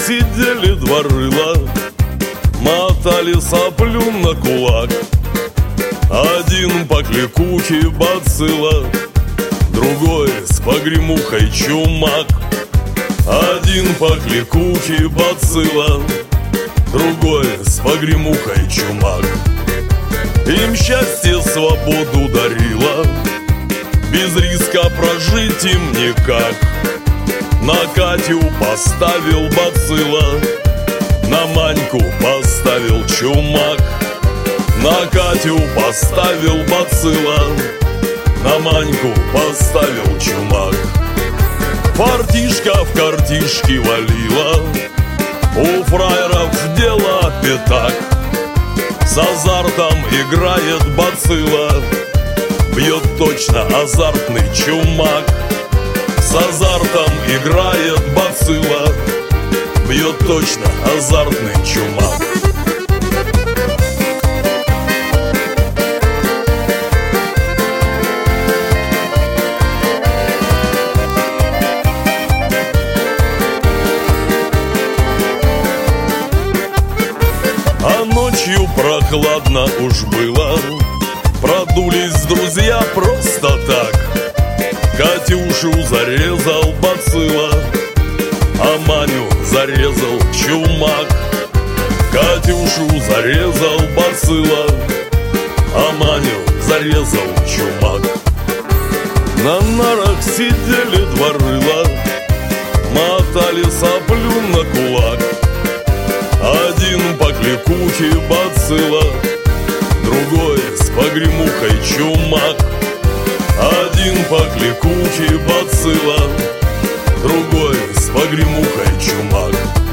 сидели два рыла, мотали соплю на кулак. Один по кликухе бацилла, другой с погремухой чумак. Один по кликухе бацилла, другой с погремухой чумак. Им счастье свободу дарило, без риска прожить им никак. На Катю поставил бацилла, на Маньку поставил чумак. На Катю поставил бацилла, на Маньку поставил чумак. Партишка в картишки валила, у фраеров дело пятак. С азартом играет бацилла, бьет точно азартный чумак. С азартом играет бацилла, бьет точно азартный чумак. А ночью прохладно уж было, продулись друзья просто так. Катюшу зарезал бацилла, а Маню зарезал чумак. Катюшу зарезал бацилла, а Маню зарезал чумак. На нарах сидели два рыла, мотали соплю на кулак. Один по кликухе бацилла, другой с погремухой чумак. Один по кликухе бацилла, другой с погремухой чумак.